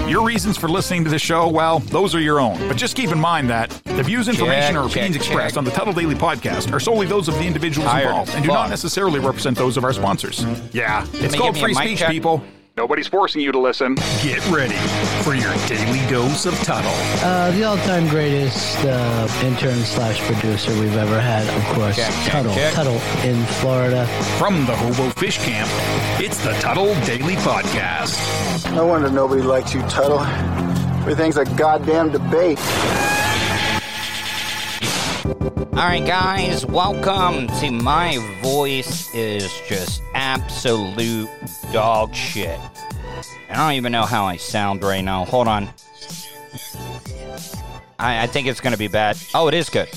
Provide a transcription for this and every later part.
Your reasons for listening to the show, well, those are your own. But just keep in mind that the views, information, or opinions expressed on the Tuttle Daily Podcast are solely those of the individuals involved and do not necessarily represent those of our sponsors. Yeah, it's called free speech, people. Nobody's forcing you to listen. Get ready for your daily dose of Tuttle. The all-time greatest intern/producer we've ever had, of course, Tuttle in Florida. From the Hobo Fish Camp, it's the Tuttle Daily Podcast. No wonder nobody likes you, Tuttle. Everything's a goddamn debate. All right, guys, welcome to My Voice is Just Absolute Dog Shit. And I don't even know how I sound right now. Hold on. I think it's going to be bad. Oh, it is good.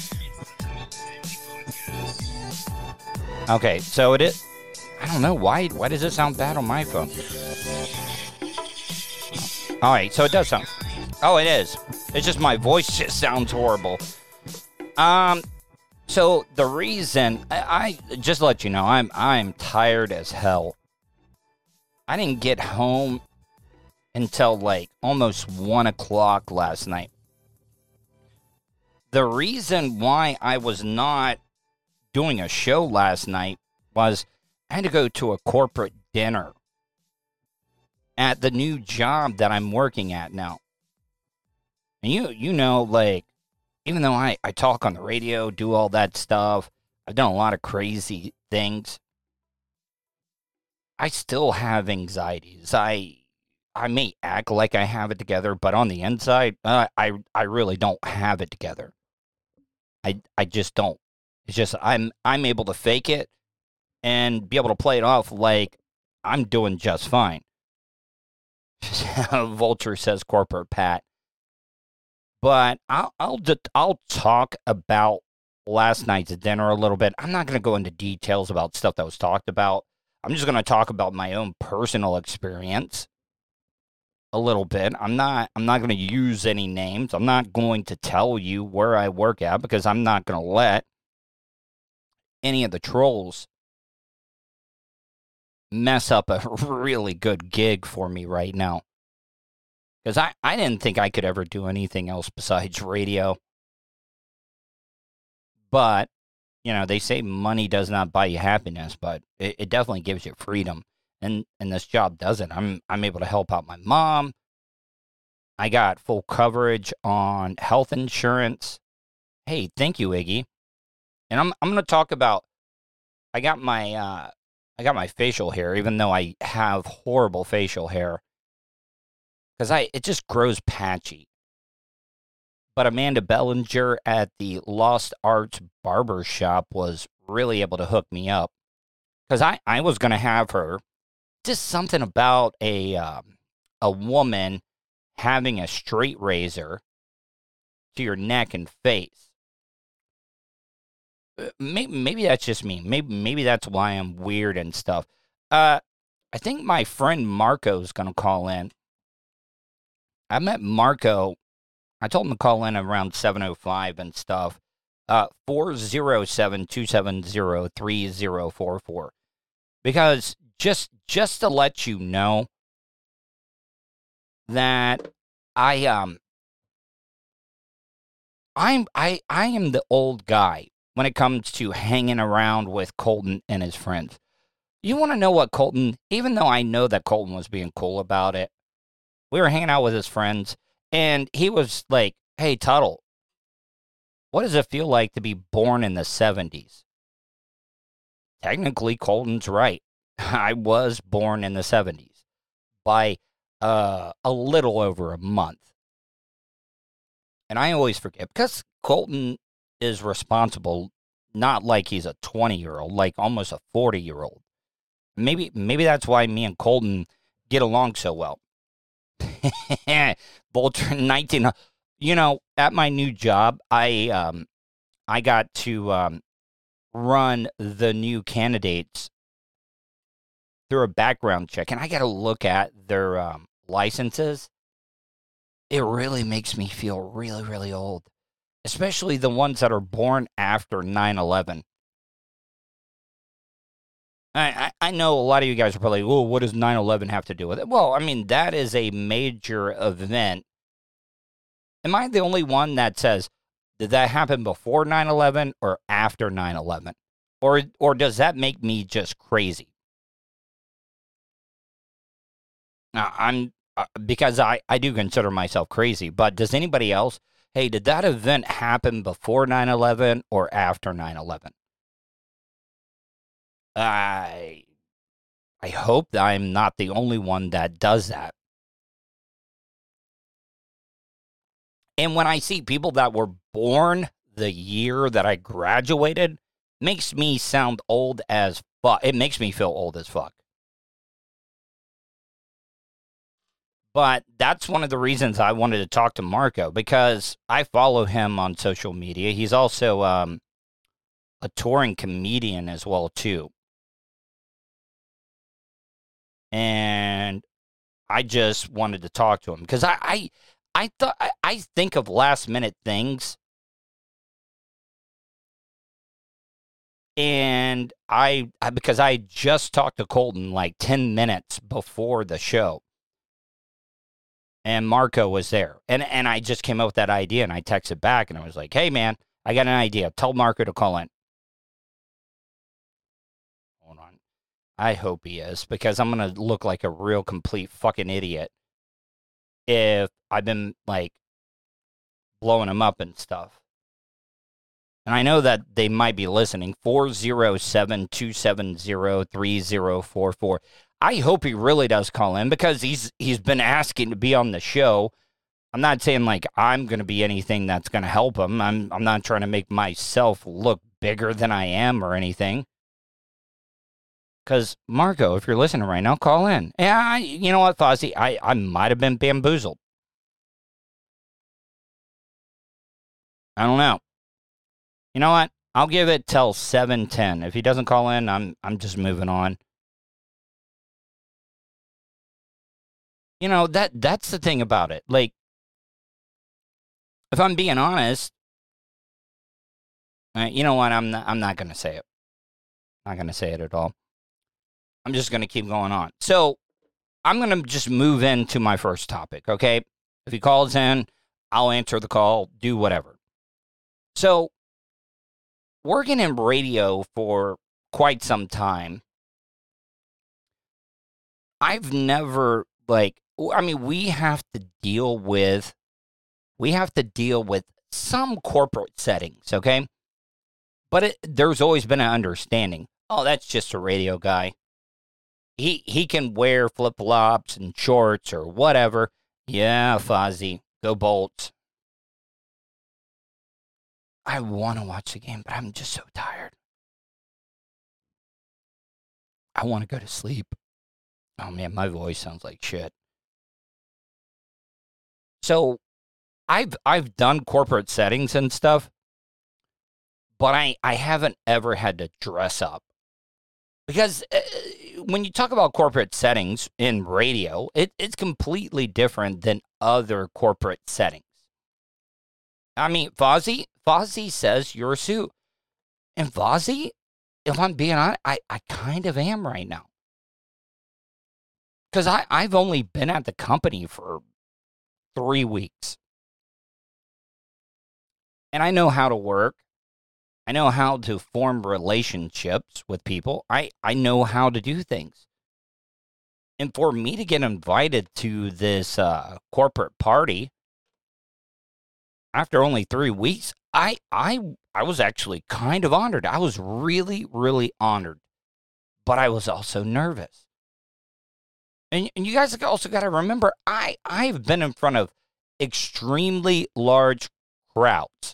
Okay, so it is. I don't know. Why does it sound bad on my phone? All right, so it does sound. Oh, it is. It's just my voice just sounds horrible. So the reason I just to let you know, I'm tired as hell. I didn't get home until like almost 1 o'clock last night. The reason why I was not doing a show last night was I had to go to a corporate dinner at the new job that I'm working at now. And you know, like, even though I talk on the radio, do all that stuff, I've done a lot of crazy things, I still have anxieties. I may act like I have it together, but on the inside, I really don't have it together. I just don't. It's just I'm able to fake it and be able to play it off like I'm doing just fine. Vulture says Corporate Pat. But I'll talk about last night's dinner a little bit. I'm not going to go into details about stuff that was talked about. I'm just going to talk about my own personal experience a little bit. I'm not going to use any names. I'm not going to tell you where I work at because I'm not going to let any of the trolls mess up a really good gig for me right now. Because I didn't think I could ever do anything else besides radio. But, you know, they say money does not buy you happiness, but it definitely gives you freedom. And this job doesn't. I'm able to help out my mom. I got full coverage on health insurance. Hey, thank you, Iggy. And I'm going to talk about, I got my facial hair, even though I have horrible facial hair. Because it just grows patchy. But Amanda Bellinger at the Lost Arts Barber Shop was really able to hook me up. Because I was going to have her, just something about a woman having a straight razor to your neck and face. Maybe that's just me. Maybe that's why I'm weird and stuff. I think my friend Marco's going to call in. I met Marco. I told him to call in around 7:05 and stuff. 407-270-3044. Because just to let you know that I am the old guy when it comes to hanging around with Colton and his friends. You want to know what Colton, even though I know that Colton was being cool about it, we were hanging out with his friends, and he was like, hey, Tuttle, what does it feel like to be born in the 70s? Technically, Colton's right. I was born in the 70s by a little over a month. And I always forget, because Colton is responsible, not like he's a 20-year-old, like almost a 40-year-old. Maybe that's why me and Colton get along so well. Vulture 19. You know, at my new job, I got to run the new candidates through a background check, and I got to look at their licenses. It really makes me feel really, really old, especially the ones that are born after 9/11. I know a lot of you guys are probably, well, what does 9/11 have to do with it? Well, I mean, that is a major event. Am I the only one that says, did that happen before 9/11 or after 9/11? Or does that make me just crazy? Now, because I do consider myself crazy, but does anybody else, hey, did that event happen before 9/11 or after 9/11? I hope that I'm not the only one that does that. And when I see people that were born the year that I graduated, makes me sound old as fuck. It makes me feel old as fuck. But that's one of the reasons I wanted to talk to Marco, because I follow him on social media. He's also a touring comedian as well, too. And I just wanted to talk to him because I think of last minute things, and I because I just talked to Colton like 10 minutes before the show, and Marco was there, and I just came up with that idea, and I texted back, and I was like, hey man, I got an idea. Tell Marco to call in. Hold on. I hope he is, because I'm going to look like a real complete fucking idiot if I've been, like, blowing him up and stuff. And I know that they might be listening. 407-270-3044. I hope he really does call in, because he's been asking to be on the show. I'm not saying, like, I'm going to be anything that's going to help him. I'm not trying to make myself look bigger than I am or anything. Because, Marco, if you're listening right now, call in. Yeah, you know what, Fozzie? I might have been bamboozled. I don't know. You know what? I'll give it till 7:10. If he doesn't call in, I'm just moving on. You know, that's the thing about it. Like, if I'm being honest, you know what? I'm not going to say it. Not going to say it at all. I'm just going to keep going on. So I'm going to just move into my first topic, okay? If he calls in, I'll answer the call, do whatever. So working in radio for quite some time, I've never, like, I mean, we have to deal with some corporate settings, okay? But there's always been an understanding. Oh, that's just a radio guy. He can wear flip-flops and shorts or whatever. Yeah, Fozzie, go Bolts. I want to watch the game, but I'm just so tired. I want to go to sleep. Oh, man, my voice sounds like shit. So I've done corporate settings and stuff, but I haven't ever had to dress up. Because when you talk about corporate settings in radio, it's completely different than other corporate settings. I mean, Fozzie says you're a suit. And Fozzie, if I'm being honest, I kind of am right now. Because I've only been at the company for 3 weeks. And I know how to work. I know how to form relationships with people. I know how to do things. And for me to get invited to this corporate party after only 3 weeks, I was actually kind of honored. I was really, really honored. But I was also nervous. And you guys also got to remember, I've been in front of extremely large crowds.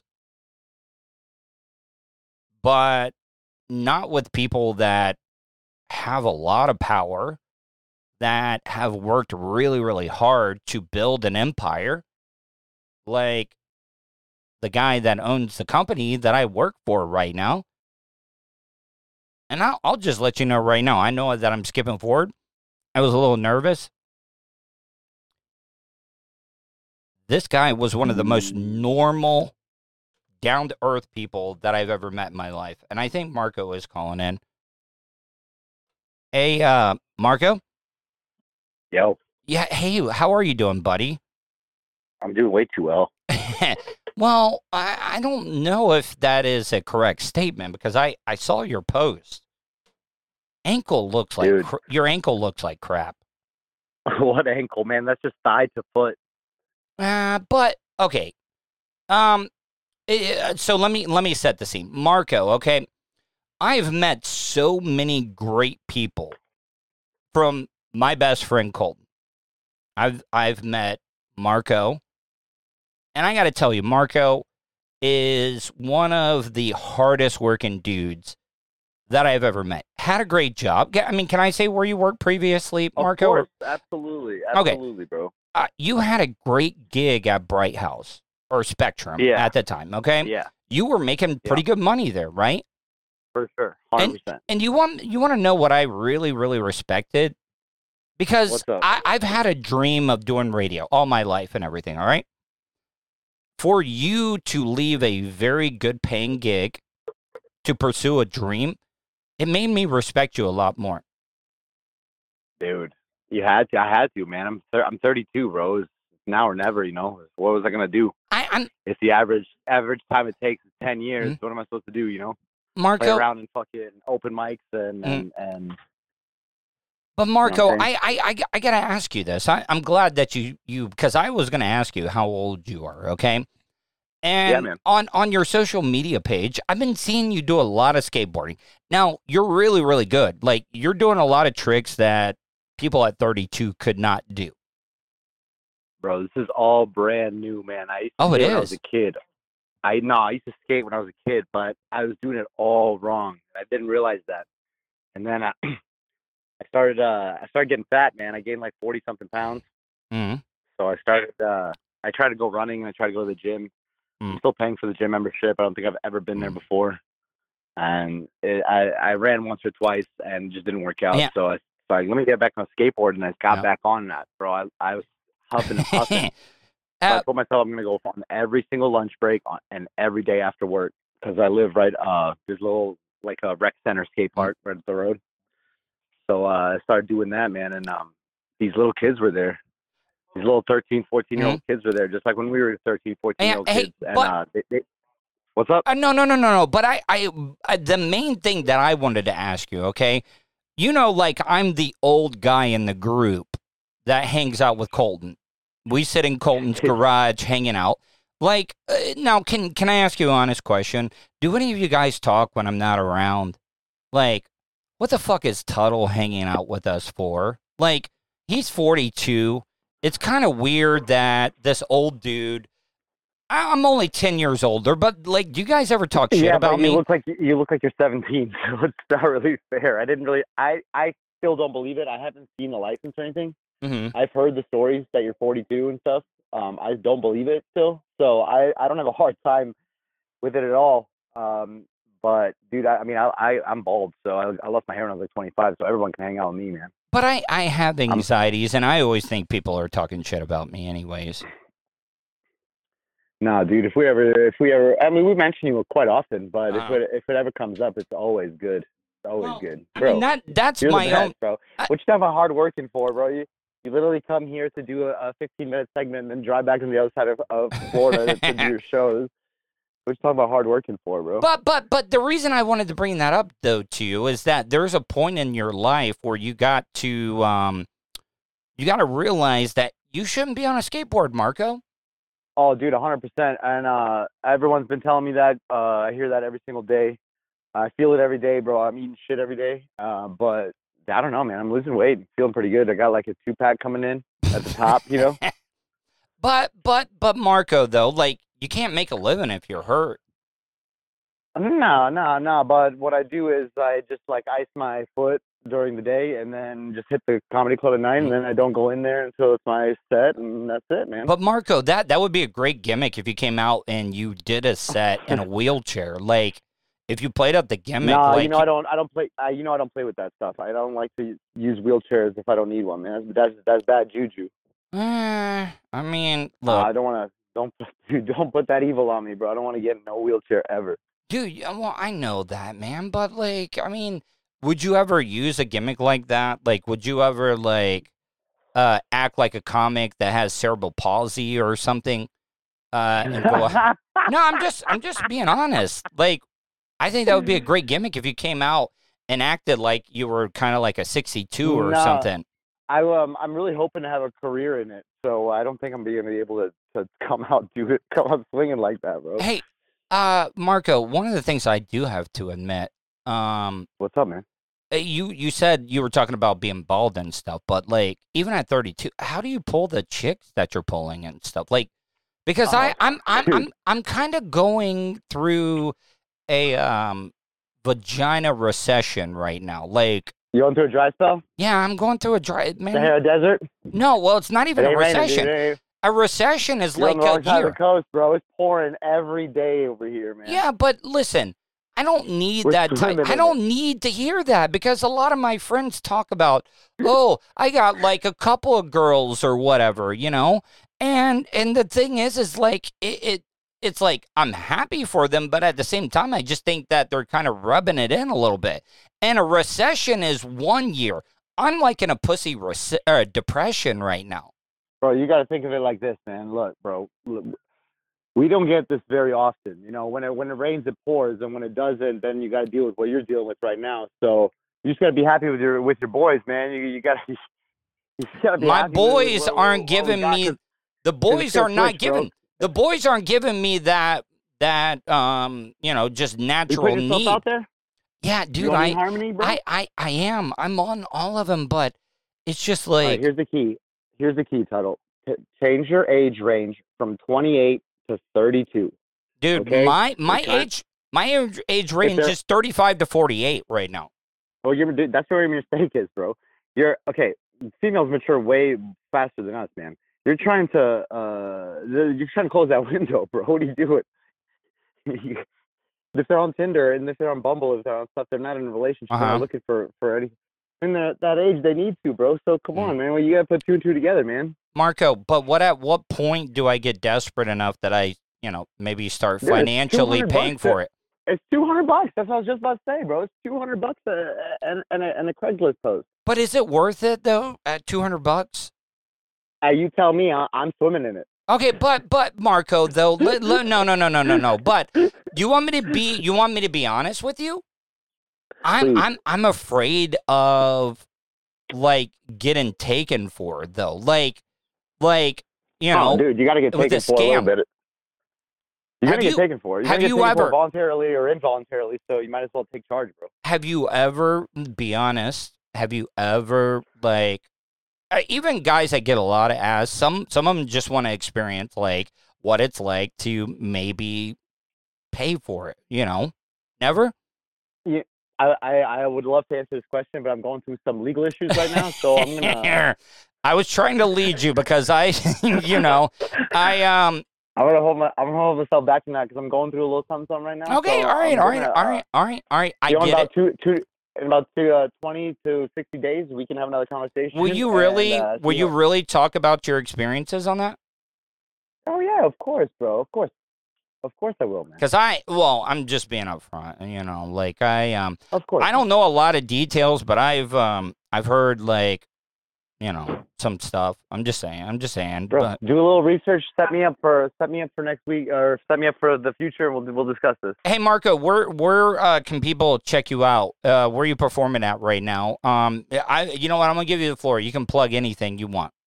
But not with people that have a lot of power, that have worked really, really hard to build an empire, like the guy that owns the company that I work for right now. And I'll just let you know right now, I know that I'm skipping forward. I was a little nervous. This guy was one of the most normal, down-to-earth people that I've ever met in my life. And I think Marco is calling in. Hey, Marco? Yo. Yeah, hey, how are you doing, buddy? I'm doing way too well. Well, I don't know if that is a correct statement because I saw your post. Ankle looks like your ankle looks like crap. What ankle, man? That's just thigh to foot. But okay. So let me set the scene, Marco. Okay, I've met so many great people from my best friend Colton. I've met Marco, and I got to tell you, Marco is one of the hardest working dudes that I've ever met. Had a great job. I mean, can I say where you worked previously, Marco? Of course, absolutely, okay. Bro. You had a great gig at Bright House or Spectrum at the time, okay? Yeah. You were making pretty good money there, right? For sure, 100%. And you want to know what I really, really respected? Because I've had a dream of doing radio all my life and everything, all right? For you to leave a very good paying gig to pursue a dream, it made me respect you a lot more. Dude, I had to, man. I'm 32, bro. It's now or never, you know. What was I gonna do? It's the average time it takes is 10 years. Mm-hmm. What am I supposed to do, you know? Marco, play around and fucking open mics and But Marco, you know I gotta ask you this. I'm glad that you because I was gonna ask you how old you are, okay? And on your social media page, I've been seeing you do a lot of skateboarding. Now, you're really, really good. Like, you're doing a lot of tricks that people at 32 could not do. Bro, this is all brand new, man. I used to it is. When I was a kid. I used to skate when I was a kid, but I was doing it all wrong. I didn't realize that. And then I started getting fat, man. I gained like 40-something pounds. Mm-hmm. So I tried to go running and I tried to go to the gym. I'm still paying for the gym membership. I don't think I've ever been there before. And I ran once or twice and just didn't work out. Yeah. So I was like, let me get back on a skateboard. And I got back on that, bro. I was huffing and puffing. So I told myself I'm going to go on every single lunch break and every day after work because I live right, there's a little, like a rec center skate park right up the road. So I started doing that, man. And these little kids were there. These little 13, 14-year-old kids were there, just like when we were 13, 14-year-old kids. And what's up? No. But I the main thing that I wanted to ask you, okay? You know, like I'm the old guy in the group that hangs out with Colton. We sit in Colton's garage hanging out. Like, now, can I ask you an honest question? Do any of you guys talk when I'm not around? Like, what the fuck is Tuttle hanging out with us for? Like, he's 42. It's kind of weird that this old dude, I'm only 10 years older, but, like, do you guys ever talk shit about me? You look like you're 17, so it's not really fair. I still don't believe it. I haven't seen the license or anything. Mm-hmm. I've heard the stories that you're 42 and stuff. I don't believe it still, so I don't have a hard time with it at all. But dude, I'm bald, so I lost my hair when I was like 25, so everyone can hang out with me, man. But I have anxieties, and I always think people are talking shit about me anyways. Nah, dude, if we ever, I mean, we mention you quite often, but if it ever comes up, it's always good. It's always good, bro. I mean, that's you're my the best, own, bro. What you have a hard working for, bro? You literally come here to do a 15-minute segment and then drive back to the other side of Florida to do your shows. What you talking about hard working for, bro? But the reason I wanted to bring that up though to you is that there's a point in your life where you got to realize that you shouldn't be on a skateboard, Marco. Oh, dude, 100%. And everyone's been telling me that. I hear that every single day. I feel it every day, bro. I'm eating shit every day. But I don't know, man. I'm losing weight. Feeling pretty good. I got like a 2-pack coming in at the top, you know? But Marco, though, like, you can't make a living if you're hurt. No. But what I do is I just, like, ice my foot during the day and then just hit the comedy club at night, and then I don't go in there until it's my set, and that's it, man. But, Marco, that would be a great gimmick if you came out and you did a set in a wheelchair. Like, if you played up the gimmick. No, like, you know, I don't play. I don't play with that stuff. I don't like to use wheelchairs if I don't need one, man. That's bad juju. I mean, look. I don't want to. Don't put that evil on me, bro. I don't want to get in no wheelchair ever. Dude, well, I know that, man. But, like, I mean, would you ever use a gimmick like that? Like, would you ever like act like a comic that has cerebral palsy or something? And go, no, I'm just being honest. Like, I think that would be a great gimmick if you came out and acted like you were kind of like a 62 or something. I'm really hoping to have a career in it, so I don't think I'm going to be able to come out swinging like that, bro. Hey, Marco, one of the things I do have to admit. What's up, man? You said you were talking about being bald and stuff, but like even at 32, how do you pull the chicks that you're pulling and stuff? Like, because I'm kind of going through a vagina recession right now. Like, you going through a dry spell? Yeah, I'm going through a dry man. The desert? No, well, it's not even a recession. A recession is like a year. The coast, bro. It's pouring every day over here, man. Yeah, but listen, I don't need that type. I don't need to hear that because a lot of my friends talk about, oh, I got like a couple of girls or whatever, you know. And the thing is like it's like I'm happy for them, but at the same time, I just think that they're kind of rubbing it in a little bit. And a recession is 1 year. I'm like in a pussy depression right now. Bro, you got to think of it like this, man. Look, bro, we don't get this very often. You know, when it rains, it pours, and when it doesn't, then you got to deal with what you're dealing with right now. So you just got to be happy with your boys, man. You got to be. My boys aren't giving me. The boys are not giving. The boys aren't giving me that you know, just natural need. You out there? Yeah, dude, Harmony, bro? I am. I'm on all of them, but it's just like. All right, here's the key. Here's the key, Tuttle. Change your age range from 28 to 32. Dude, okay? my age range is 35 to 48 right now. Oh, that's where your mistake is, bro. Females mature way faster than us, man. You're trying to close that window, bro. What are you doing? If they're on Tinder and if they're on Bumble, if they're on stuff, they're not in a relationship. They're not looking for anything. In that age, they need to, bro. So come on, man. Well, you gotta put two and two together, man. Marco, but at what point do I get desperate enough that I, you know, maybe start financially paying for it? It's $200. That's what I was just about to say, bro. It's $200 and a Craigslist post. But is it worth it though? At $200? You tell me. I'm swimming in it. Okay, but Marco, though, no. But you want me to be honest with you? I'm afraid of like getting taken for though. Like you know, dude, you got to get taken for a little bit. You're gonna get taken for. Have you ever voluntarily or involuntarily? So you might as well take charge, bro. Have you ever? Be honest. Have you ever like? Even guys that get a lot of ass, some of them just want to experience like what it's like to maybe pay for it. You know, never. Yeah, I would love to answer this question, but I'm going through some legal issues right now, so I'm gonna. I was trying to lead you because I, you know, I'm gonna hold myself back from that because I'm going through a little something right now. Okay, so all right. I get it. In about 20 to 60 days, we can have another conversation. Will you really talk about your experiences on that? Oh yeah, of course, bro. Of course I will, man. Because I'm just being upfront. You know, like of course. I don't know a lot of details, but I've heard like, you know, some stuff. I'm just saying. Bro, but, do a little research. Set me up for next week, or set me up for the future. We'll discuss this. Hey, Marco, where can people check you out? Where are you performing at right now? You know what? I'm gonna give you the floor. You can plug anything you want.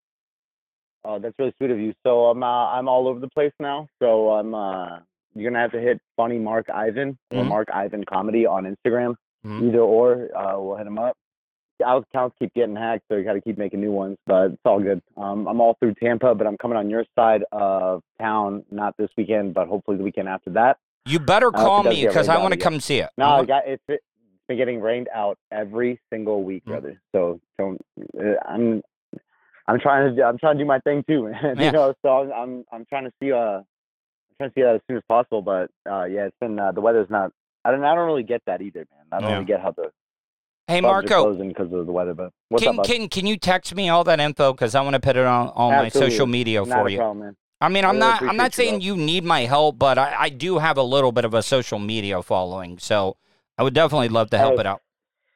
Oh, that's really sweet of you. So I'm all over the place now. So you're gonna have to hit Funny Mark Ivan or Mark Ivan Comedy on Instagram. Either or, we'll hit him up. Our accounts keep getting hacked, so you got to keep making new ones, but it's all good. I'm all through Tampa, but I'm coming on your side of town, not this weekend, but hopefully the weekend after that. You better call me because I want to come see it. No, it's been getting rained out every single week, brother. So I'm trying to do my thing too, man. Yeah. You know, so I'm trying to see that as soon as possible. But yeah, it's been the weather's not. I don't really get that either, man. I don't really get how the. Hey, Marco, because of the weather, but what's up, can you text me all that info because I want to put it on my social media for you. Problem, man. I mean, I'm not saying you need my help, but I do have a little bit of a social media following, so I would definitely love to help it out.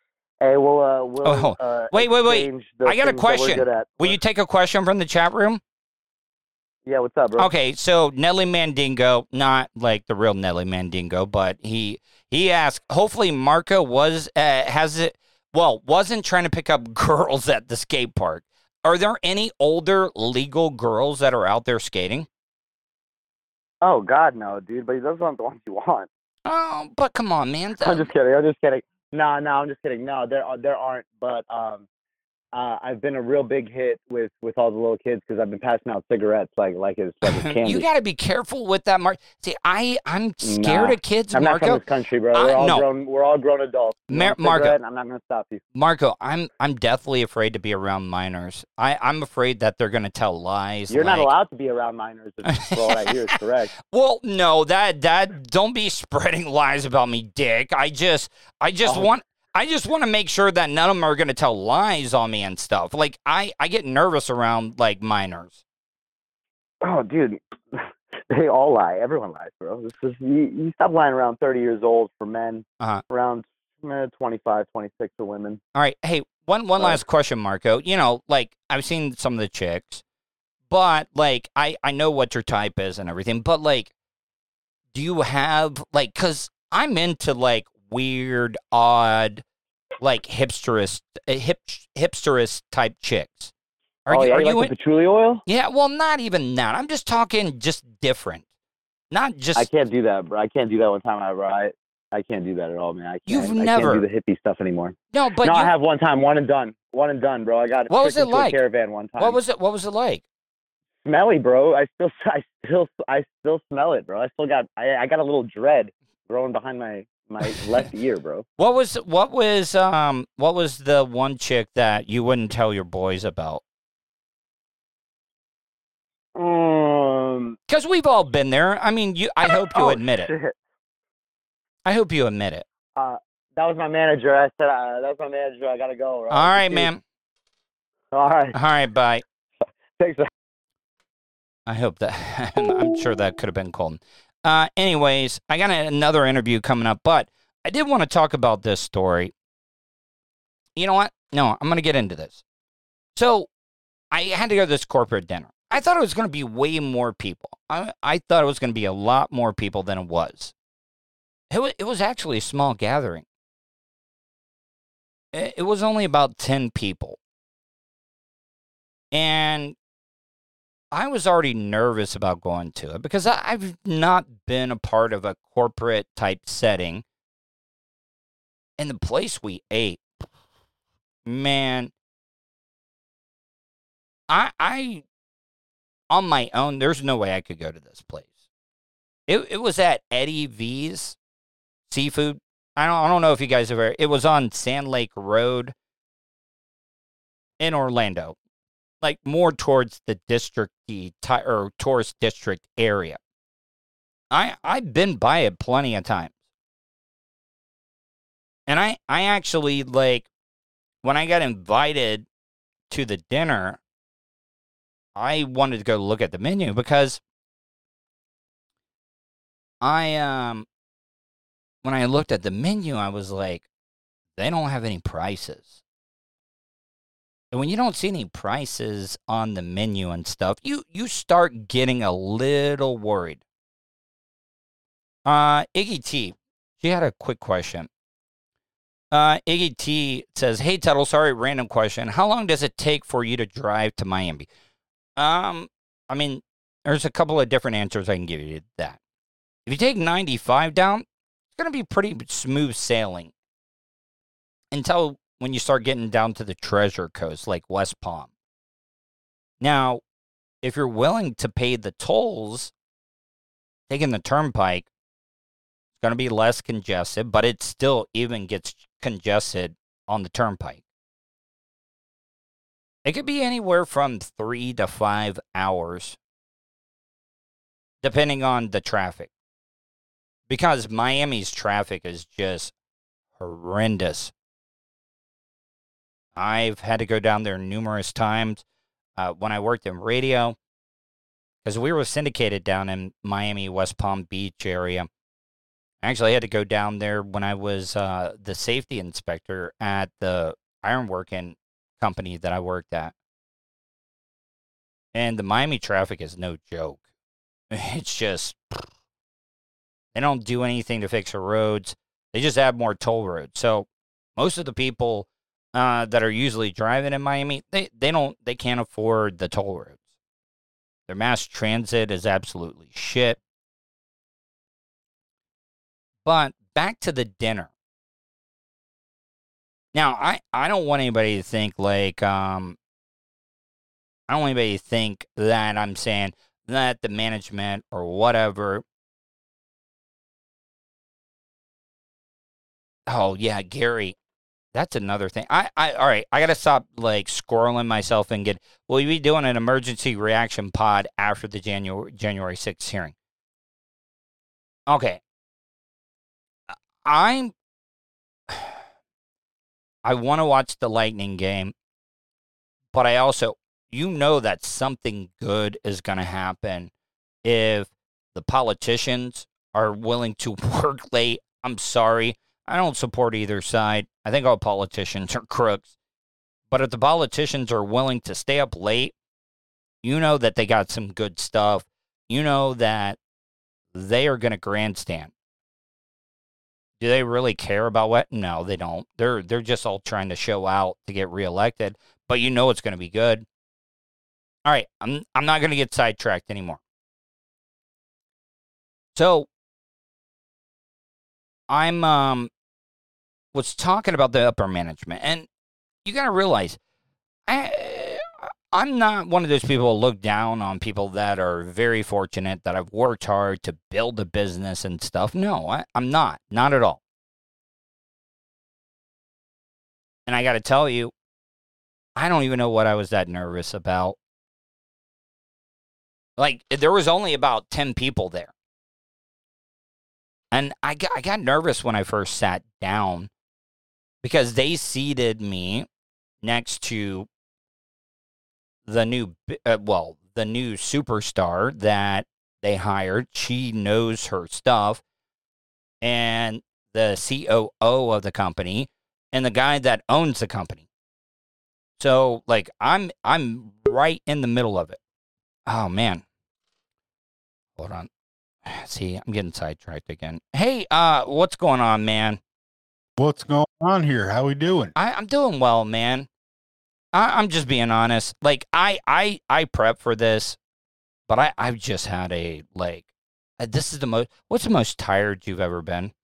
Hey, we'll wait. I got a question. Will you take a question from the chat room? Yeah, what's up, bro? Okay, so Nelly Mandingo, not like the real Nelly Mandingo, but he asked, hopefully Marco wasn't trying to pick up girls at the skate park. Are there any older legal girls that are out there skating? Oh, God, no, dude, but those aren't the ones you want. Oh, but come on, man. I'm just kidding. No, I'm just kidding. No, there aren't, but I've been a real big hit with all the little kids because I've been passing out cigarettes like it's candy. You got to be careful with that, Mark. See, I'm scared of kids, I'm Marco. not from this country, bro. We're all grown adults. Marco, I'm not going to stop you. Marco, I'm deathly afraid to be around minors. I'm afraid that they're going to tell lies. You're not allowed to be around minors. If all I hear is correct. Well, no, that don't be spreading lies about me, Dick. I just want to make sure that none of them are going to tell lies on me and stuff. Like, I get nervous around, like, minors. Oh, dude. They all lie. Everyone lies, bro. You stop lying around 30 years old for men, around 25, 26 for women. All right. Hey, one last question, Marco. You know, like, I've seen some of the chicks, but, like, I know what your type is and everything, but, like, do you have, like, because I'm into, like, weird, odd, like hipsterist type chicks. Are you like the patchouli oil? Yeah, well, not even that. I'm just talking just different. Not just. I can't do that, bro. I can't do that one time, I can't do that at all, man. I can't do the hippie stuff anymore. No, but I have one time, one and done, bro. I got what was it like? A caravan one time. What was it like? Smelly, bro. I still smell it, bro. I got a little dread growing behind my left ear, bro. What was the one chick that you wouldn't tell your boys about? Because we've all been there. I mean, I hope you admit it. I hope you admit it. That was my manager. I said, that was my manager. I gotta go. All right, man. All right. All right, bye. Thanks. I hope that. I'm sure that could have been Colton. Anyways, I got another interview coming up, but I did want to talk about this story. You know what? No, I'm going to get into this. So I had to go to this corporate dinner. I thought it was going to be way more people. I thought it was going to be a lot more people than it was. It was actually a small gathering. It was only about 10 people. And I was already nervous about going to it because I've not been a part of a corporate type setting. And the place we ate, man, I on my own, there's no way I could go to this place. It was at Eddie V's Seafood. I don't know if you guys have ever. It was on Sand Lake Road in Orlando. Like more towards the tourist district area. I've been by it plenty of times. And I actually, like, when I got invited to the dinner, I wanted to go look at the menu because when I looked at the menu, I was like, they don't have any prices. And when you don't see any prices on the menu and stuff, you start getting a little worried. Iggy T, she had a quick question. Iggy T says, "Hey Tuttle, sorry, random question. How long does it take for you to drive to Miami?" I mean, there's a couple of different answers I can give you to that. If you take 95 down, it's going to be pretty smooth sailing until when you start getting down to the Treasure Coast, like West Palm. Now, if you're willing to pay the tolls, taking the turnpike, it's going to be less congested, but it still even gets congested on the turnpike. It could be anywhere from 3 to 5 hours, depending on the traffic. Because Miami's traffic is just horrendous. I've had to go down there numerous times when I worked in radio, because we were syndicated down in Miami, West Palm Beach area. I actually had to go down there when I was the safety inspector at the ironworking company that I worked at. And the Miami traffic is no joke. It's just, they don't do anything to fix the roads. They just add more toll roads. So most of the people that are usually driving in Miami, they can't afford the toll roads. Their mass transit is absolutely shit. But back to the dinner. Now, I don't want anybody to think like, I don't want anybody to think that I'm saying that the management or whatever. Oh, yeah, Gary. That's another thing. All right, I got to stop, like, squirreling myself and we'll be doing an emergency reaction pod after the January 6th hearing. Okay. I want to watch the Lightning game, but I also, that something good is going to happen if the politicians are willing to work late. I'm sorry. I don't support either side. I think all politicians are crooks. But if the politicians are willing to stay up late, that they got some good stuff. That they are going to grandstand. Do they really care about what? No, they don't. They're just all trying to show out to get reelected. But it's going to be good. All right, I'm not going to get sidetracked anymore. So I'm was talking about the upper management, and you got to realize I'm not one of those people who look down on people that are very fortunate, that have worked hard to build a business and stuff. No, I'm not at all. And I got to tell you, I don't even know what I was that nervous about. Like, there was only about 10 people there. And I got nervous when I first sat down because they seated me next to the new superstar that they hired. She knows her stuff. And the COO of the company and the guy that owns the company. So, like, I'm right in the middle of it. Oh, man. Hold on. See, I'm getting sidetracked again. Hey, what's going on, man? What's going on here? How we doing? I'm doing well, man. I'm just being honest. Like, I prep for this, but I've just had this is what's the most tired you've ever been?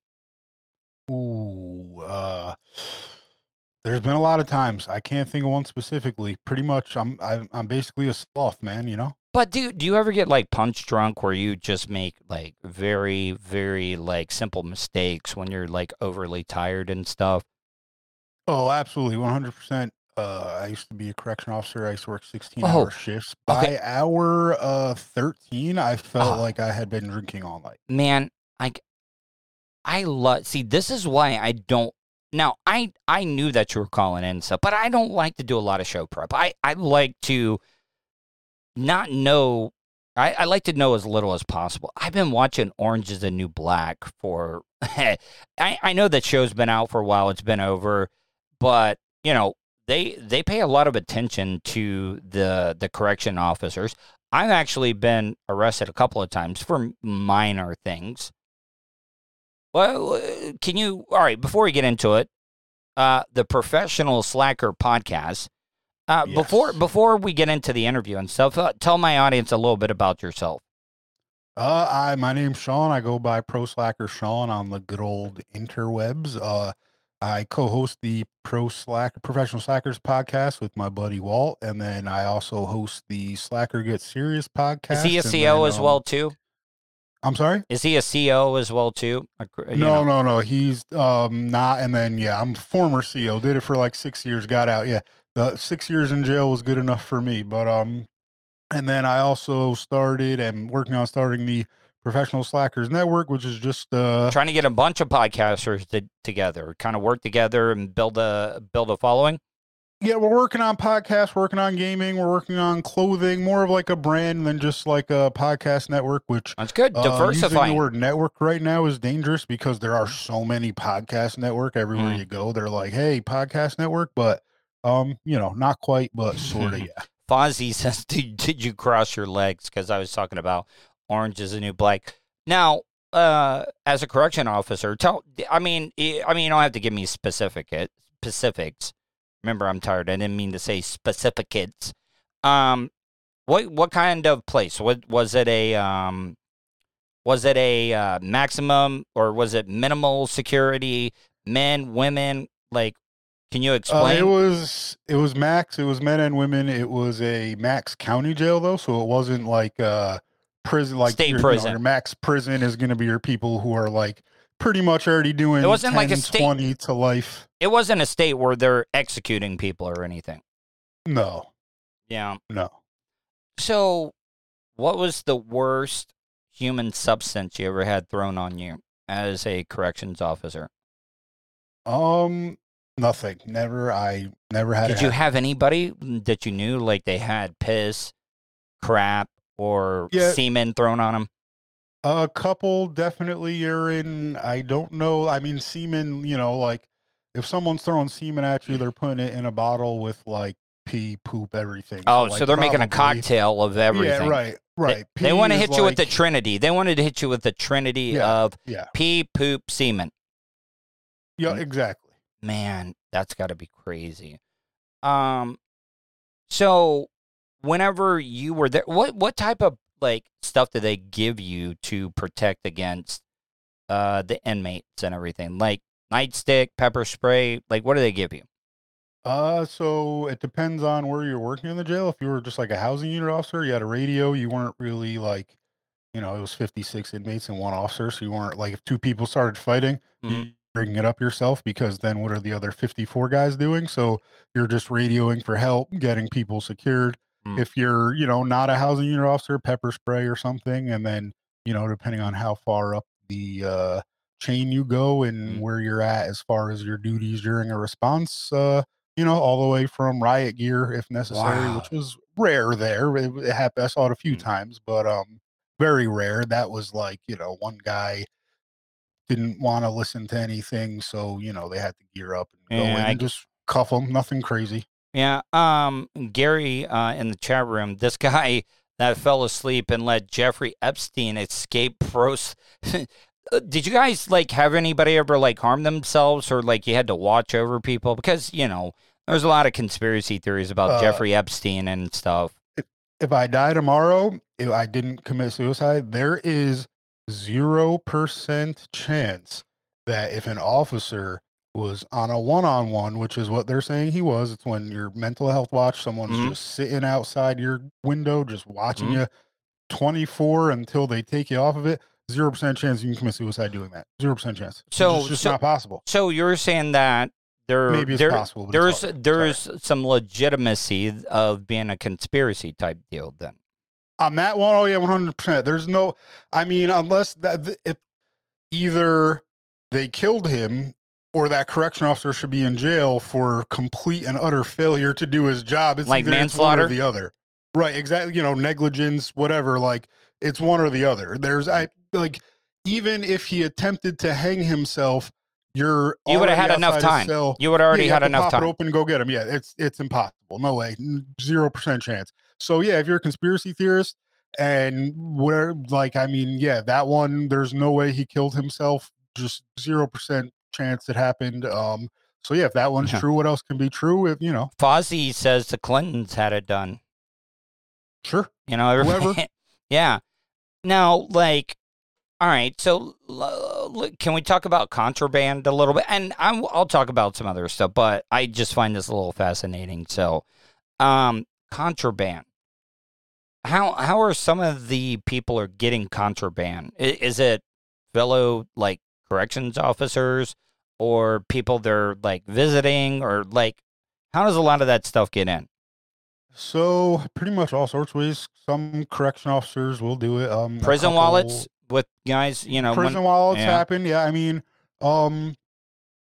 Ooh, there's been a lot of times. I can't think of one specifically. Pretty much, I'm basically a sloth, man. But do you ever get like punch drunk where you just make like very, very like simple mistakes when you're like overly tired and stuff? Oh, absolutely, 100%. I used to be a correction officer. I used to work 16-hour shifts. By hour 13, I felt like I had been drinking all night. Man, I love. See, this is why I don't. Now, I knew that you were calling in stuff, but I don't like to do a lot of show prep. I like to not know. I like to know as little as possible. I've been watching Orange is the New Black for. I know that show's been out for a while. It's been over, but they pay a lot of attention to the correction officers. I've actually been arrested a couple of times for minor things. Well, all right, before we get into it, the Professional Slacker podcast, yes. Before we get into the interview and stuff, tell my audience a little bit about yourself. My name's Sean. I go by Pro Slacker Sean on the good old interwebs. I co-host the Professional Slackers podcast with my buddy Walt, and then I also host the Slacker Get Serious podcast. Is he a CO as well, too? I'm sorry? Is he a CO as well, too? No. He's not. And then, I'm former CO. Did it for like 6 years, got out. Yeah, the 6 years in jail was good enough for me. But and then I also working on starting the Professional Slackers Network, which is just trying to get a bunch of podcasters together, kind of work together and build a following. Yeah, we're working on podcasts, working on gaming, we're working on clothing, more of like a brand than just like a podcast network, which that's good. Diversifying. Using the word network right now is dangerous because there are so many podcast network everywhere you go. They're like, hey, podcast network, but not quite, but sort of, yeah. Fozzie says, did you cross your legs? Because I was talking about Orange is the New Black. Now, as a correction officer, you don't have to give me specifics. Remember, I'm tired. I didn't mean to say specifics. What kind of place? Was it a maximum or was it minimal security? Men, women, like, can you explain? It was max. It was men and women. It was a max county jail though, so it wasn't like prison, like state prison. Your max prison is going to be your people who are like pretty much already doing. It wasn't 10, like a state, 20 to life. It wasn't a state where they're executing people or anything. No. Yeah. No. So, what was the worst human substance you ever had thrown on you as a corrections officer? Nothing. Never. I never had. Did you have anybody that you knew like they had piss, crap, or semen thrown on them? A couple, definitely urine. I don't know. I mean, semen, like if someone's throwing semen at you, they're putting it in a bottle with like pee, poop, everything. Oh, so they're making a cocktail of everything. Yeah, right. They want to hit you with the Trinity. They wanted to hit you with the Trinity of pee, poop, semen. Yeah, exactly. Man, that's got to be crazy. So whenever you were there, what type of like stuff do they give you to protect against the inmates and everything? Like nightstick, pepper spray, like what do they give you? So it depends on where you're working in the jail. If you were just like a housing unit officer, you had a radio, you weren't really like, it was 56 inmates and one officer, so you weren't like if two people started fighting, you bring it up yourself because then what are the other 54 guys doing? So you're just radioing for help, getting people secured. If you're, not a housing unit officer, pepper spray or something, and then, depending on how far up the chain you go and where you're at as far as your duties during a response, all the way from riot gear if necessary, which was rare there. It happened. I saw it a few times, but very rare. That was like, one guy didn't want to listen to anything, so they had to gear up and go in and just cuff them. Nothing crazy. Yeah, Gary in the chat room, this guy that fell asleep and let Jeffrey Epstein escape did you guys like have anybody ever like harm themselves or like you had to watch over people? Because, there's a lot of conspiracy theories about Jeffrey Epstein and stuff. If I die tomorrow, if I didn't commit suicide, there is 0% chance that if an officer was on a one-on-one, which is what they're saying he was. It's when your mental health watch, someone's just sitting outside your window, just watching you 24 until they take you off of it. 0% chance you can commit suicide doing that. 0% chance. So it's just not possible. So you're saying that maybe it's possible. But there's some legitimacy of being a conspiracy type deal then. On that one, 100%. There's no, unless if either they killed him or that correction officer should be in jail for complete and utter failure to do his job. It's like manslaughter, one or the other. Right, exactly. Negligence, whatever. Like it's one or the other. Even if he attempted to hang himself, you would have had enough time. You would already had enough time. Pop it open, go get him. Yeah, it's impossible. No way. 0% chance. So yeah, if you're a conspiracy theorist and that one, there's no way he killed himself. Just 0% chance it happened. So yeah, if that one's true, what else can be true? If Fozzie says the Clintons had it done. Sure. Whoever. Yeah. Now, all right. So, can we talk about contraband a little bit? And I'll talk about some other stuff, but I just find this a little fascinating. So, contraband. How are some of the people are getting contraband? Is it fellow corrections officers or people they're visiting or how does a lot of that stuff get in? So pretty much all sorts of ways. Some correction officers will do it. Prison wallets with guys, prison wallets happen. Yeah.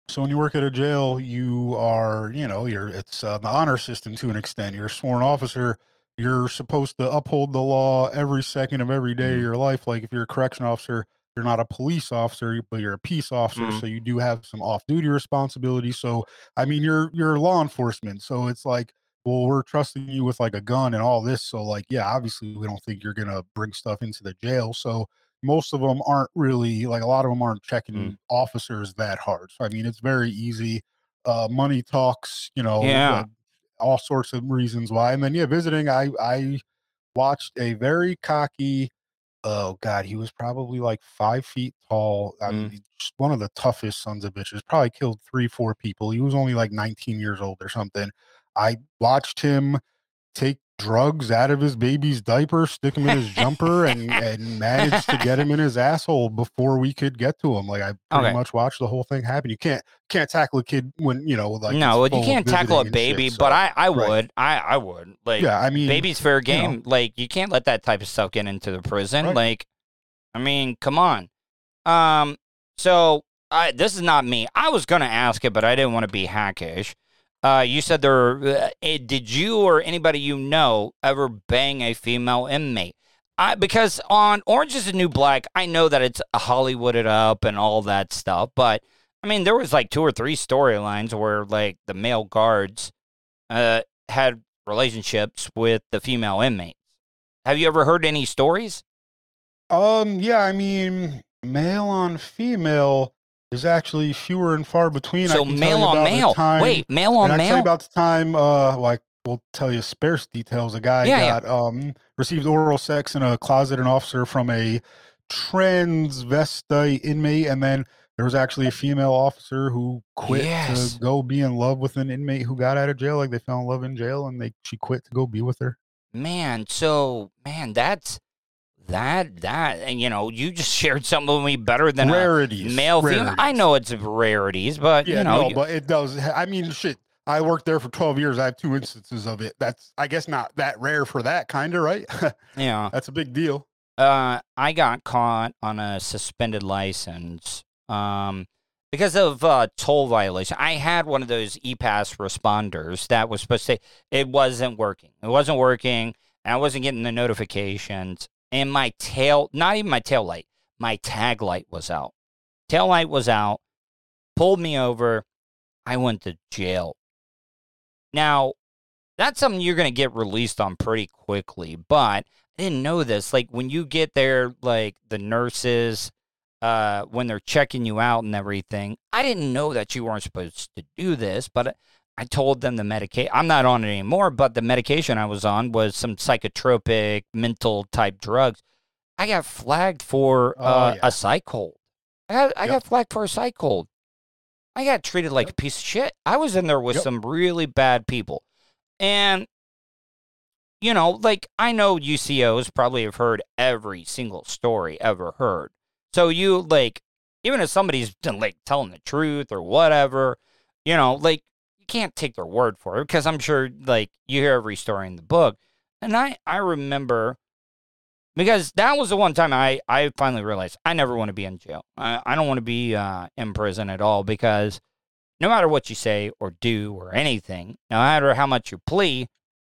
So when you work at a jail, you are, it's the honor system to an extent. You're a sworn officer. You're supposed to uphold the law every second of every day of your life. Like if you're a correction officer, you're not a police officer, but you're a peace officer. So you do have some off-duty responsibilities. So, I mean, you're law enforcement. So it's like, well, we're trusting you with like a gun and all this. So like, yeah, obviously we don't think you're going to bring stuff into the jail. So most of them aren't really like, a lot of them aren't checking officers that hard. So, I mean, it's very easy. Money talks, all sorts of reasons why. And then, visiting, I watched a very cocky, oh God, he was probably like 5 feet tall. I mean, just one of the toughest sons of bitches, probably killed 3-4 people. He was only like 19 years old or something. I watched him take drugs out of his baby's diaper, stick him in his jumper, and managed to get him in his asshole before we could get to him. Like I pretty much watched the whole thing happen. You can't tackle a kid when like no, you can't tackle a baby, shit, so, but I would. I would. Like, yeah, I mean, baby's fair game. Like you can't let that type of stuff get into the prison. Right. Like, I mean, come on. So this is not me. I was gonna ask it, but I didn't want to be hackish. You said did you or anybody you know ever bang a female inmate? Because on Orange is the New Black, I know that it's Hollywooded up and all that stuff, but I mean, there was like 2 or 3 storylines where like the male guards had relationships with the female inmates. Have you ever heard any stories? Yeah, I mean, male on female is actually fewer and far between. So male on male. Wait, male on male? I tell you about the time, I will tell you sparse details. A guy received oral sex in a closet, an officer from a transvestite inmate, and then there was actually a female officer who quit to go be in love with an inmate who got out of jail. Like they fell in love in jail, and she quit to go be with her. That's... and you just shared something with me better than rarities. Male, female. I know it's rarities, but but it does. I mean, shit. I worked there for 12 years. I have 2 instances of it. That's, I guess, not that rare for that kind of, right? Yeah, that's a big deal. I got caught on a suspended license because of toll violation. I had one of those E-Pass responders that was supposed to say it wasn't working. It wasn't working, and I wasn't getting the notifications. And my not even my tail light, my tag light was out. Tail light was out, pulled me over. I went to jail. Now, that's something you're going to get released on pretty quickly, but I didn't know this. Like, when you get there, like, the nurses, when they're checking you out and everything, I didn't know that you weren't supposed to do this, but I told them the medication. I'm not on it anymore, but the medication I was on was some psychotropic, mental type drugs. I got flagged for a psych hold. I got flagged for a psych hold. I got treated like a piece of shit. I was in there with some really bad people. And, like, I know UCOs probably have heard every single story ever heard. So you, like, even if somebody's, like, telling the truth or whatever, like, you can't take their word for it because I'm sure, like, you hear every story in the book. And I remember, because that was the one time I finally realized I never want to be in jail. I don't want to be in prison at all, because no matter what you say or do or anything, no matter how much you plea,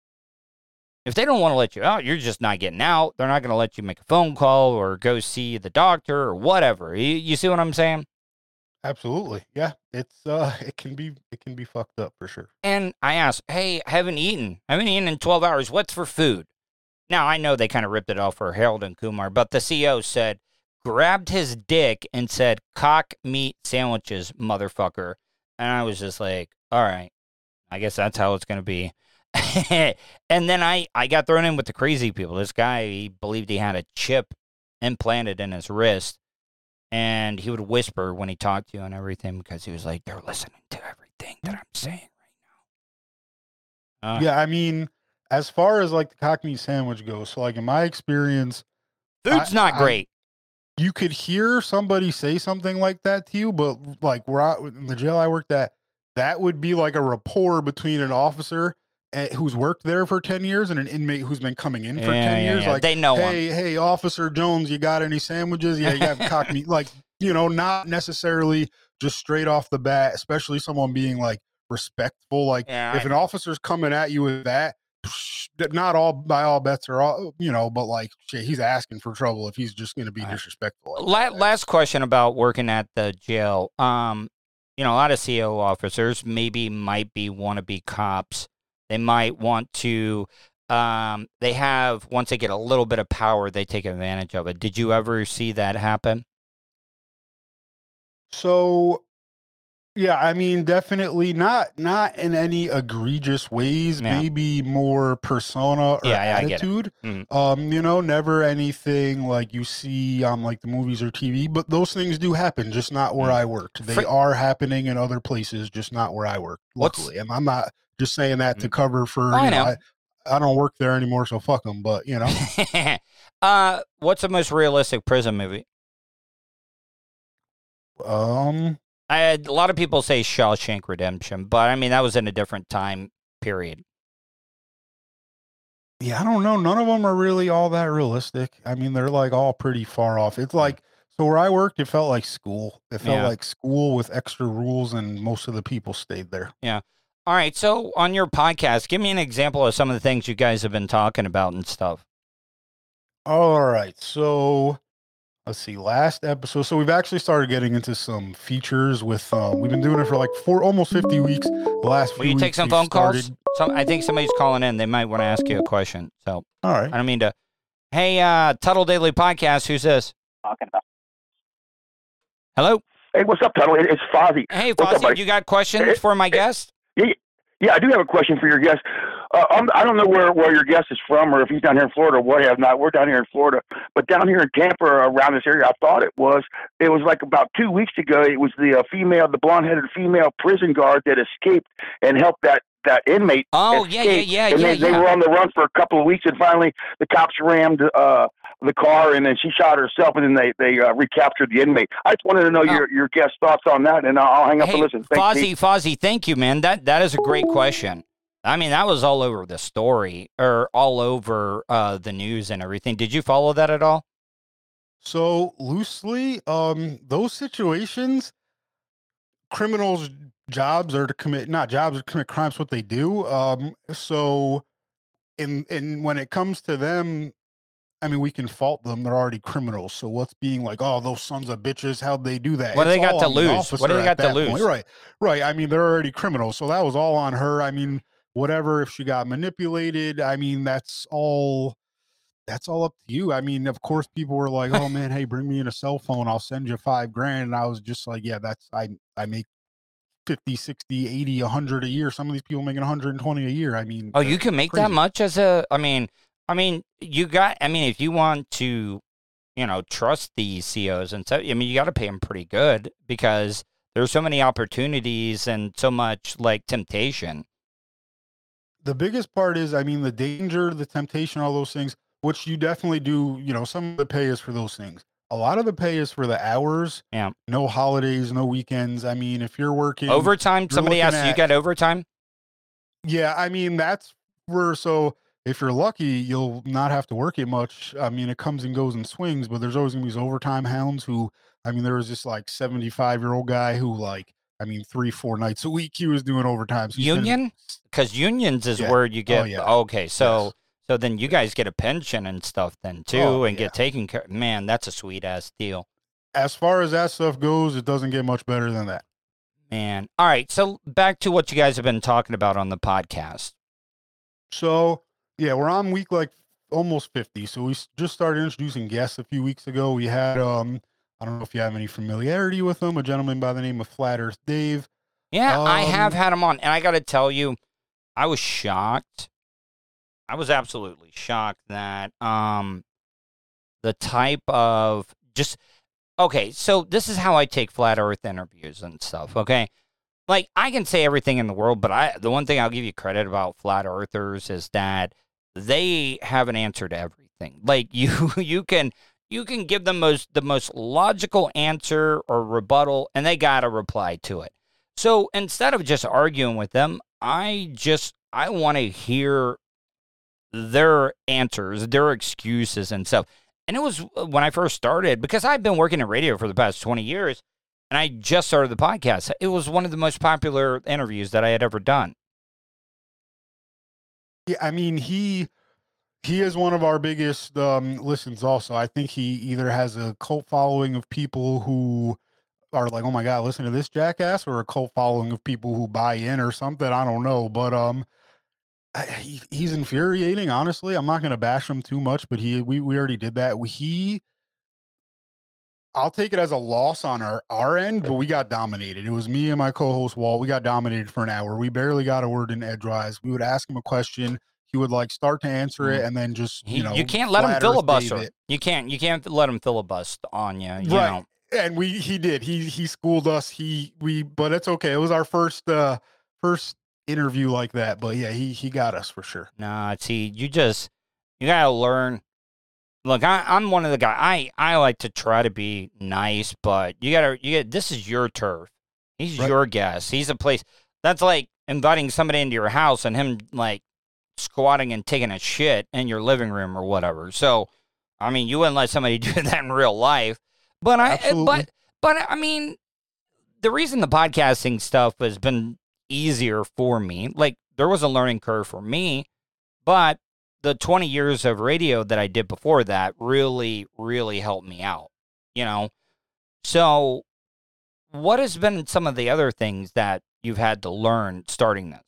if they don't want to let you out, you're just not getting out. They're not going to let you make a phone call or go see the doctor or whatever. You see what I'm saying? Absolutely. Yeah. It's it can be fucked up for sure. And I asked, hey, I haven't eaten in 12 hours. What's for food? Now, I know they kind of ripped it off for Harold and Kumar, but the CEO said, grabbed his dick and said, cock meat sandwiches, motherfucker. And I was just like, all right, I guess that's how it's going to be. And then I got thrown in with the crazy people. This guy, he believed he had a chip implanted in his wrist, and he would whisper when he talked to you and everything, because he was like, they're listening to everything that I'm saying right now. Yeah, I mean, as far as like the cock meat sandwich goes, so like in my experience, food's not great. You could hear somebody say something like that to you, but like in the jail I worked at, that would be like a rapport between an officer who's worked there for 10 years and an inmate who's been coming in for 10 years. Like, they know hey, Officer Jones, you got any sandwiches? Yeah, you got cock meat. Like, not necessarily just straight off the bat, especially someone being like respectful. Like if an officer's coming at you with that, not all by all bets are all, but like shit, he's asking for trouble if he's just going to be disrespectful. Like last question about working at the jail. A lot of CO officers might be wannabe cops. They might want to. Once they get a little bit of power, they take advantage of it. Did you ever see that happen? So, yeah, I mean, definitely not in any egregious ways. Yeah. Maybe more persona or attitude. Never anything like you see on like the movies or TV. But those things do happen, just not where I worked. They are happening in other places, just not where I work. Luckily, and I'm not just saying that to cover for. I don't work there anymore, so fuck them. But what's the most realistic prison movie? A lot of people say Shawshank Redemption, but I mean that was in a different time period. Yeah, I don't know. None of them are really all that realistic. I mean, they're like all pretty far off. It's like so where I worked, it felt like school. It felt like school with extra rules, and most of the people stayed there. Yeah. All right. So on your podcast, give me an example of some of the things you guys have been talking about and stuff. All right. So let's see, last episode. So we've actually started getting into some features with, we've been doing it for like almost 50 weeks. The last few weeks. Will you take some phone calls? I think somebody's calling in. They might want to ask you a question. So, all right. I don't mean to. Hey, Tuttle Daily Podcast. Who's this? Talking about. Hello? Hey, what's up, Tuttle? It's Fozzie. Hey, Fozzie, you got questions for my guest? Yeah, I do have a question for your guest. I don't know where your guest is from or if he's down here in Florida or what have not. We're down here in Florida. But down here in Tampa around this area, I thought it was like about 2 weeks ago, it was the blonde-headed female prison guard that escaped and helped that inmate. Oh, escape. Yeah. And they were on the run for a couple of weeks, and finally the cops rammed the car, and then she shot herself, and then they recaptured the inmate. I just wanted to know your guest's thoughts on that, and I'll hang up and listen. Thanks, Fozzie, thank you, man. That is a great question. I mean, that was all over the story, or all over the news and everything. Did you follow that at all? So loosely, those situations, criminals' jobs are to commit, not jobs, are to commit crimes. What they do. So, in when it comes to them, I mean, we can fault them. They're already criminals. So what's being like, oh, those sons of bitches, how'd they do that? What do they got to lose? What do they got to lose? Right. I mean, they're already criminals. So that was all on her. I mean, whatever, if she got manipulated, I mean, that's all up to you. I mean, of course, people were like, oh man, hey, bring me in a cell phone. I'll send you $5,000. And I was just like, yeah, I make 50, 60, 80, 100 a year. Some of these people making 120 a year. I mean, you can make that much if you want to, trust these COs and stuff, I mean, you got to pay them pretty good because there's so many opportunities and so much like temptation. The biggest part is, I mean, the danger, the temptation, all those things, which you definitely do, some of the pay is for those things. A lot of the pay is for the hours. Yeah. No holidays, no weekends. I mean, if you're working overtime, somebody asked, you got overtime? Yeah. I mean, that's so if you're lucky, you'll not have to work it much. I mean, it comes and goes in swings, but there's always gonna be these overtime hounds who, I mean, there was this like 75-year-old guy who 3-4 nights a week he was doing overtime. So Union? Because unions is where you get. Okay, so then you guys get a pension and stuff then too, get taken care. Man, that's a sweet ass deal. As far as that stuff goes, it doesn't get much better than that. Man, all right. So back to what you guys have been talking about on the podcast. So yeah, we're on week almost 50. So we just started introducing guests a few weeks ago. We had I don't know if you have any familiarity with him, a gentleman by the name of Flat Earth Dave. Yeah, I have had him on, and I got to tell you, I was shocked. I was absolutely shocked that the type of okay, so this is how I take Flat Earth interviews and stuff, okay? Like, I can say everything in the world, but the one thing I'll give you credit about Flat Earthers is that they have an answer to everything. Like, you can give them the most logical answer or rebuttal, and they got a reply to it. So instead of just arguing with them, I want to hear their answers, their excuses and stuff. And it was when I first started, because I've been working in radio for the past 20 years, And I just started the podcast. It was one of the most popular interviews that I had ever done. Yeah, I mean, he is one of our biggest listens also. I think he either has a cult following of people who are like, oh my God, listen to this jackass, or a cult following of people who buy in or something. I don't know. But he's infuriating, honestly. I'm not going to bash him too much, but we already did that. I'll take it as a loss on our end, but we got dominated. It was me and my co-host Walt. We got dominated for an hour. We barely got a word in edgewise. We would ask him a question. He would like start to answer it, and then just you can't let him filibuster. You can't let him filibuster on you. You know. And he did. He schooled us. But it's okay. It was our first interview like that. But yeah, he got us for sure. Nah, see, you gotta learn. Look, I'm one of the guys. I like to try to be nice, but you gotta. This is your turf. He's your guest. He's a place that's like inviting somebody into your house and him like squatting and taking a shit in your living room or whatever. So, I mean, you wouldn't let somebody do that in real life. But I mean, the reason the podcasting stuff has been easier for me, like there was a learning curve for me, but the 20 years of radio that I did before that really, really helped me out, you know? So what has been some of the other things that you've had to learn starting this?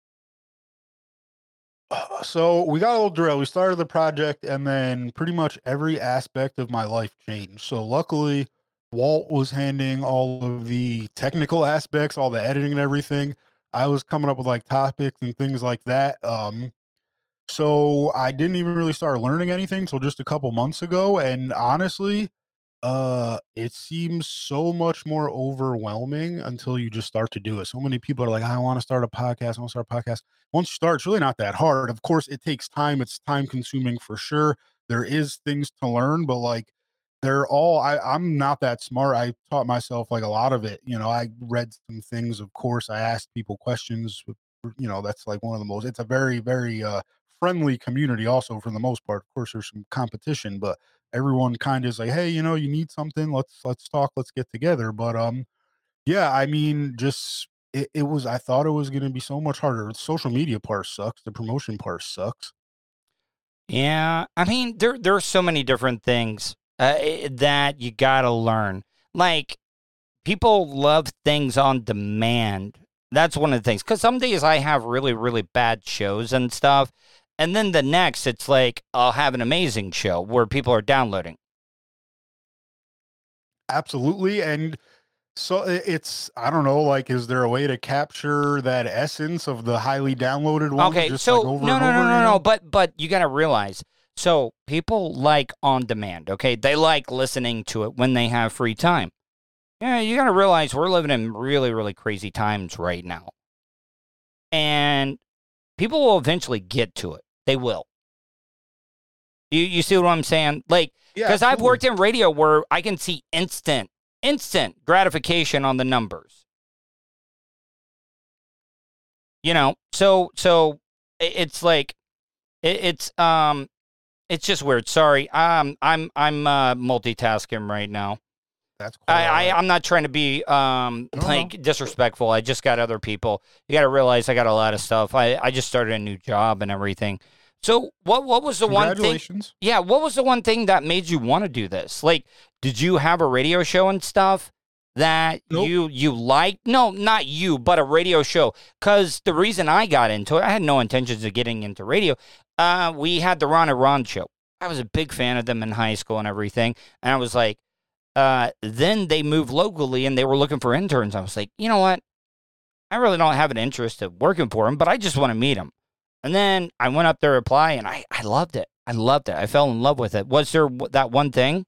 So we got a little drill. We started the project, and then pretty much every aspect of my life changed. So luckily, Walt was handling all of the technical aspects, all the editing and everything. I was coming up with like topics and things like that. So I didn't even really start learning anything till just a couple months ago. And honestly, it seems so much more overwhelming until you just start to do it. So many people are like, I want to start a podcast. I want to start a podcast. Once you start, it's really not that hard. Of course, it takes time. It's time consuming for sure. There is things to learn, but like I'm not that smart. I taught myself like a lot of it. I read some things, of course. I asked people questions. That's like one of the most, it's a very, very, friendly community also for the most part. Of course, there's some competition, but everyone kind of is like, hey, you need something, let's talk, let's get together. But yeah, I mean, just it was, I thought it was going to be so much harder. The social media part sucks, the promotion part sucks. Yeah, I mean, there's so many different things that you gotta learn. Like, people love things on demand. That's one of the things, because some days I have really, really bad shows and stuff. And then the next, it's like, I'll have an amazing show where people are downloading. Absolutely. And so it's, I don't know, like, is there a way to capture that essence of the highly downloaded one? Okay, just so like over no. But you got to realize, so people like on demand, okay? They like listening to it when they have free time. Yeah, you got to realize we're living in really, really crazy times right now. And people will eventually get to it. They will. You see what I'm saying? Like, because I've worked in radio where I can see instant gratification on the numbers. So it's like it's just weird. Sorry, I'm multitasking right now. That's cool. I'm not trying to be disrespectful. I just got other people. You got to realize I got a lot of stuff. I just started a new job and everything. So what was the one thing? Congratulations. Yeah, what was the one thing that made you want to do this? Like, did you have a radio show and stuff that you liked? No, not you, but a radio show. Because the reason I got into it, I had no intentions of getting into radio. We had the Ron and Ron show. I was a big fan of them in high school and everything. And I was like, then they moved locally and they were looking for interns. I was like, you know what? I really don't have an interest in working for them, but I just want to meet them. And then I went up there to apply, and I loved it. I fell in love with it. Was there that one thing?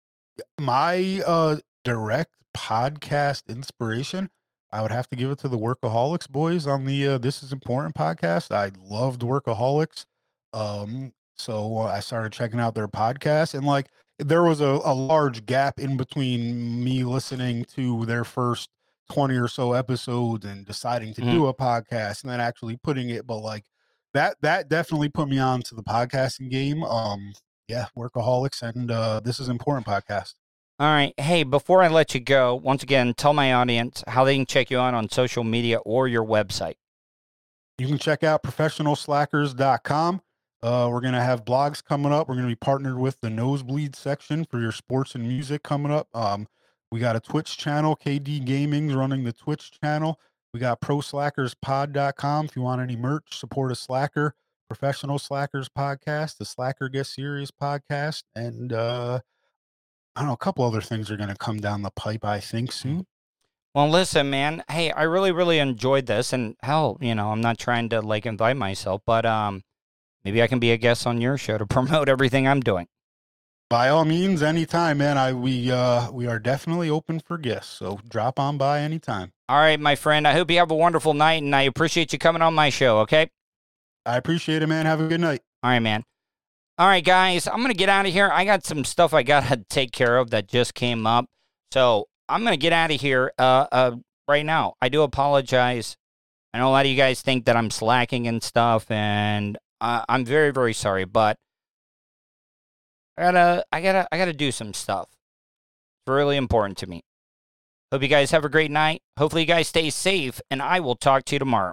My direct podcast inspiration, I would have to give it to the Workaholics boys on the This Is Important podcast. I loved Workaholics. So I started checking out their podcast, and like there was a large gap in between me listening to their first 20 or so episodes and deciding to do a podcast and then actually putting it, but like that definitely put me on to the podcasting game. Yeah, Workaholics and This Is Important podcast. All right. Hey, before I let you go, once again, tell my audience how they can check you out on social media or your website. You can check out professionalslackers.com. We're going to have blogs coming up. We're going to be partnered with the Nosebleed section for your sports and music coming up. We got a Twitch channel. KD Gaming's running the Twitch channel. We got proslackerspod.com. If you want any merch, support a Slacker. Professional Slackers podcast, the Slacker Guest Series podcast, and I don't know, a couple other things are going to come down the pipe, I think, soon. Well, listen, man. Hey, I really, really enjoyed this, and hell, I'm not trying to like invite myself, but maybe I can be a guest on your show to promote everything I'm doing. By all means, anytime, man. We are definitely open for guests, so drop on by anytime. All right, my friend. I hope you have a wonderful night, and I appreciate you coming on my show. Okay. I appreciate it, man. Have a good night. All right, man. All right, guys, I'm going to get out of here. I got some stuff I got to take care of that just came up. So I'm going to get out of here right now. I do apologize. I know a lot of you guys think that I'm slacking and stuff, and I'm very, very sorry, but I gotta do some stuff. It's really important to me. Hope you guys have a great night. Hopefully you guys stay safe, and I will talk to you tomorrow.